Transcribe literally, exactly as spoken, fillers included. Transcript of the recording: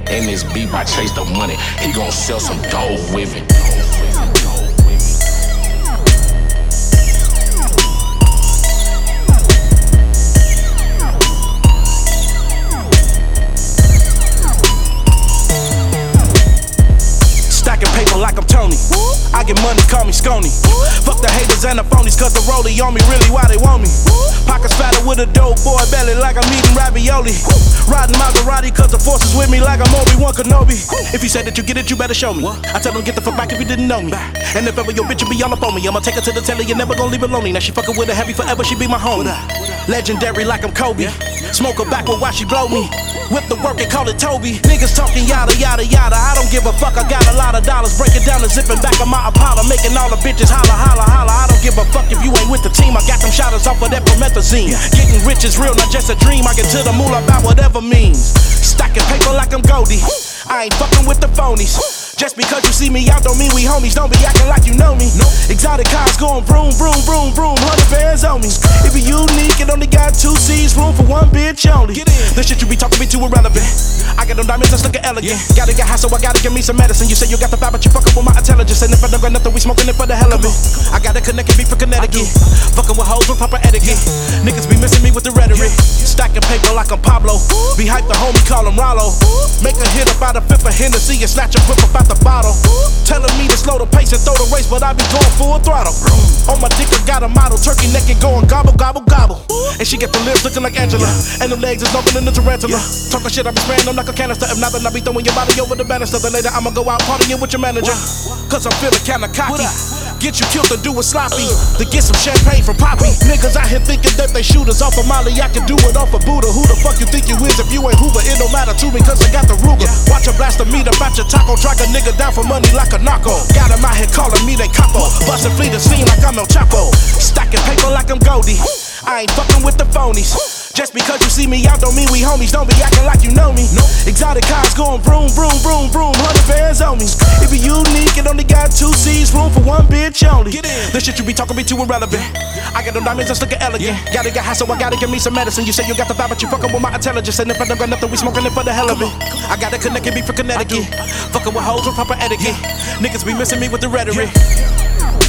In this beef, I chase the money. He gon' sell some dope with it. Stacking paper like I'm Tony. I get money, call me Scony. Fuck the haters and the phonies, cause the rollie on me really why they want me. Pockets fatter with a dope boy belly like I'm eating ravioli. Riding Maserati cause the force is with me like I'm Obi-Wan Kenobi. If you said that you get it, you better show me. I tell them get the fuck back if you didn't know me. And if ever your bitch will be all up on me, I'ma take her to the telly, you're never gonna leave her lonely. Now she fucking with a heavy forever, she be my homie. Legendary like I'm Kobe. Smoke her backward while she blow me. Whip the work and call it Toby. Niggas talking yada yada yada. I don't give a fuck, I got a lot of dollars. Break it down and zipping back of my Impala. Making all the bitches holla holla holla. I don't give a fuck if you ain't with the team. I got them shotters off of that promethazine. Getting rich is real, not just a dream. I get to the moolah about whatever means. Stacking paper like I'm Goldie. I ain't fucking with the phonies. Just because you see me out don't mean we homies. Don't be acting like you know me. Exotic cars going vroom, vroom, vroom, vroom. Hundred bands on me. It be unique, it only got two C's, room for one bitch only. The shit you be talking be too irrelevant. I got them diamonds that's looking elegant. Gotta get high, so I gotta give me some medicine. You say you got the vibe, but you fucking with my intelligence. And if I don't got nothing, we smoking it for the hell of it. I gotta connect and be for Connecticut. Fucking with hoes with proper etiquette. Niggas be missing me with the rhetoric. Stacking paper like I'm Pablo. Be hyped, the homie call him Rollo. Make a hit up out a fifth of Hennessy and snatch a whip up out the bottle. Telling me to slow the pace and throw the race, but I be going full throttle. On my dick, I got a model, turkey neck and going gobble, gobble, gobble. And she get the lips looking like Angela, and them legs is longer than the tarantula. Talking shit, I be spraying them like a canister. If not, then I be throwing your body over the banister. Then later I'ma go out partying with your manager. Cause I'm feeling kinda cocky. Get you killed and do it sloppy. To get some champagne from Poppy. Niggas out here thinking that they shooters off of Molly. I can do it off of Buddha. Who the fuck you think you is if you ain't Hoover? It don't matter to me cause I got the Ruger. Watch a blaster meet about your taco. Track a nigga down for money like a narco. Got him out here calling me they capo. Bustin' fleet the scene like I'm El Chapo. Stacking paper like I'm Goldie. I ain't fucking with the phonies. Just because you see me out don't mean we homies. Don't be acting like you know me. Exotic cars going vroom, vroom, vroom, vroom. Hundred bands on me. It be unique, it only got two C's, room for one bitch only. The shit you be talking be too irrelevant. I got them diamonds that's looking elegant. Gotta get high, so I gotta give me some medicine. You say you got the vibe, but you fucking with my intelligence. And if I don't got nothing, we smoking it for the hell of it. I gotta connect and be for Connecticut. Fucking with hoes with proper etiquette. Niggas be missing me with the rhetoric.